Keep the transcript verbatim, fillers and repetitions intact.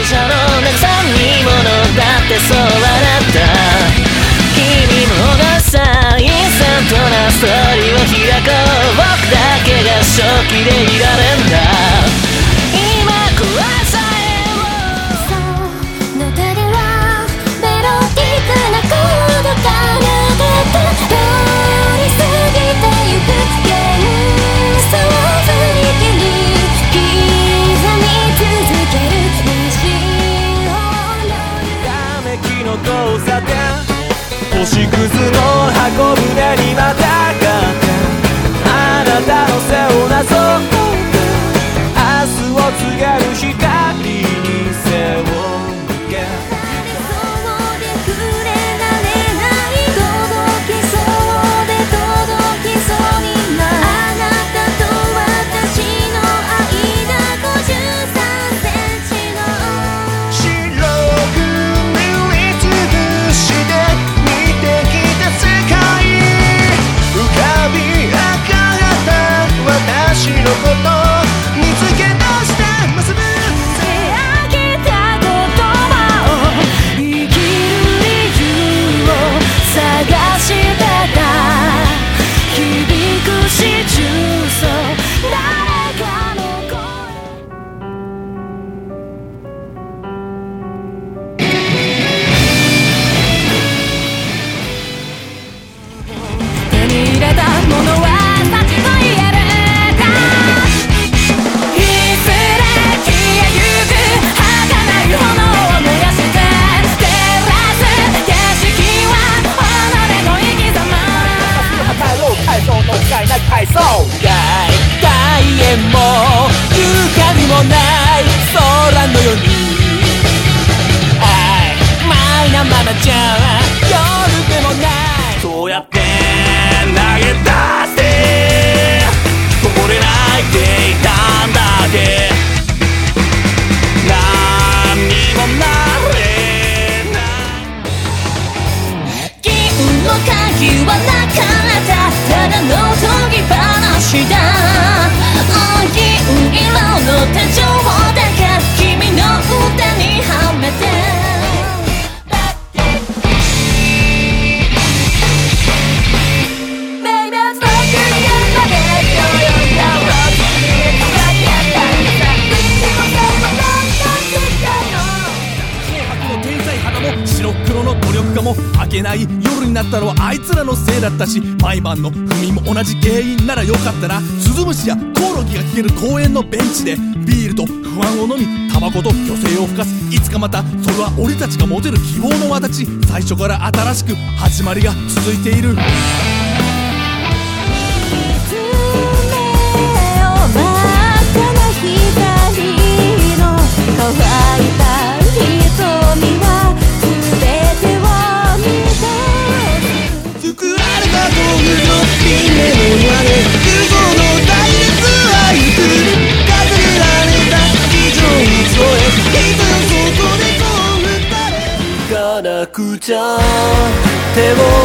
車の慰み物だってそう笑った君もがさインスタントなストーリーを開こう僕だけが正気でいられんだ今こさえをそうのたれはメロディックなコードが抜けて通り過ぎてゆく幻想振り切り刻み続ける虹をためきの交差点星屑の箱舟にまたがってあなたの背をなぞって明日を告げる光に背を向けそうで触れられない届きそうで届きそうになあなたと私の間ごじゅうさんセンチの白く塗りつぶして見てきた世界浮かび上がった私のこと見つけ出して結ぶあげた言葉を生きる理由を探してた響く四重奏誰かの声手に入れたものは幸と言えるかいずれ消えゆく儚い炎を燃やして照らす景色は己の生き様破壊路太重の使いな階層大大円も床にもない空のように曖昧なままじゃ夜でもないそうやって投げ出してこぼれないでいたんだって何にもなれない銀の鍵はなかったただの研ぎ話だ銀色の手錠だけ君の腕にはめて白黒の努力家も明けない夜になったのはあいつらのせいだったし毎晩の不眠も同じ原因ならよかったなスズムシやコオロギが聞ける公園のベンチでビールと不安を飲みタバコと虚勢を吹かすいつかまたそれは俺たちが持てる希望の形最初から新しく始まりが続いている乾いた瞳は全てを見た作られた道具の夢の屋根空想の対立は行く隠れられた地上に添えいつ外でこう二人行かなくちゃ手を